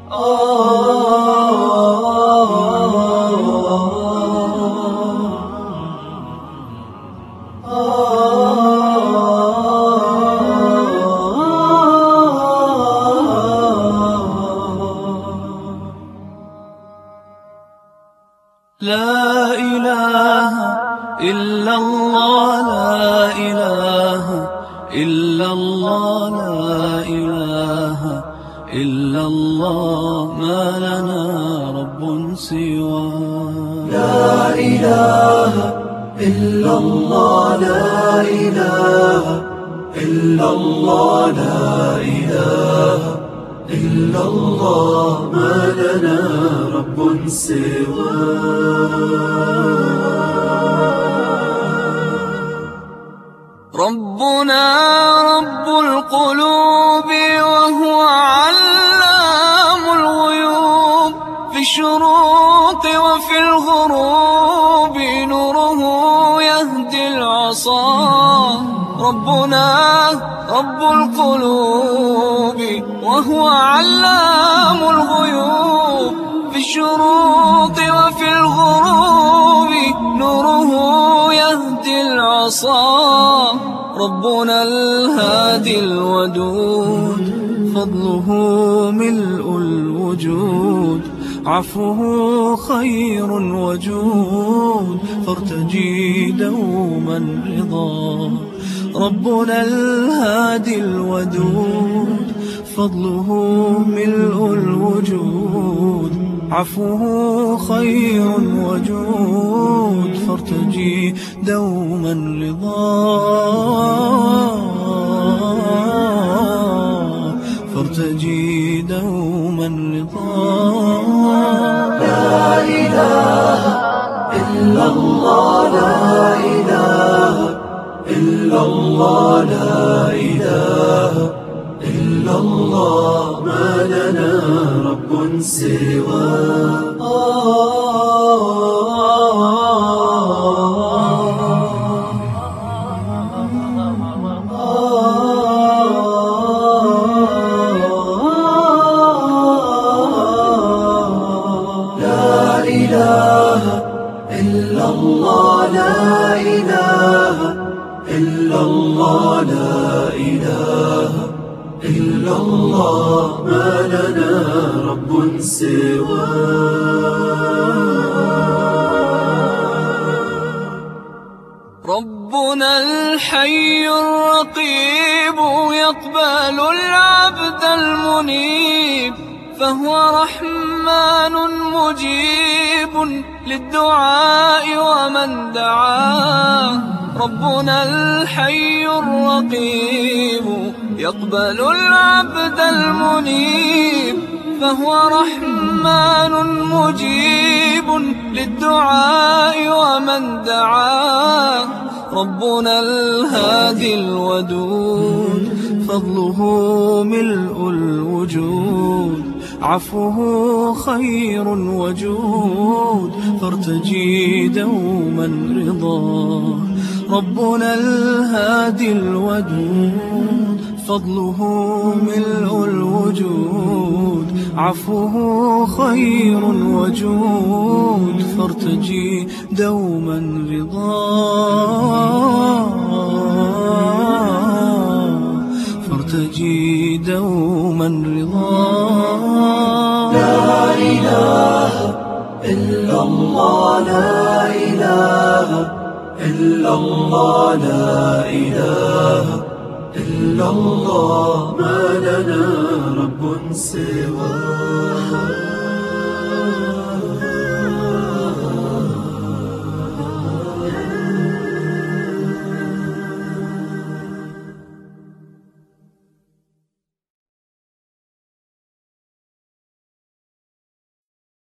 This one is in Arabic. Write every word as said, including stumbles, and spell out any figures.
لا إله إلا الله لا إله إلا الله لا إله إلا الله ما لنا رب سوى لا إله إلا الله لا إله إلا الله لا إله إلا الله ما لنا رب سواه. ربنا رب القلوب وهو علام الغيوب، في الشروق وفي الغروب نوره يهدي العصا. ربنا رب القلوب وهو علام الغيوب، في الشروق وفي الغروب نوره يهدي العصا. ربنا الهادي الودود، فضله ملء الوجود، عفوه خير وجود، فارتجي دوما رضا. ربنا الهادي الودود، فضله ملء الوجود، عفوه خير وجود، فارتجي دوما رضا. فارتجي دوما رضا. لا إله إلا الله لا إله إلا الله لا إله إلا الله ما لنا رب سواه. لا إله إلا الله لا إله إلا الله لا إله إلا الله ما لنا رب سواه. ربنا الحي الرقيب يقبل العبد المنيب، فهو رحمن مجيب للدعاء ومن دعاه. ربنا الحي الرقيب يقبل العبد المنيب، فهو رحمن مجيب للدعاء ومن دعاه. ربنا الهادي الودود، فضله ملء الوجود، عفوه خير وجود، فارتجي دوما رضا. ربنا الهادي الودود، فضله ملء الوجود، عفوه خير وجود، فارتجي دوما رضا. فارتجي دوما رضا. لا إله إلا الله لا إله إلا الله لا إله إلا الله ما لنا رب سواه.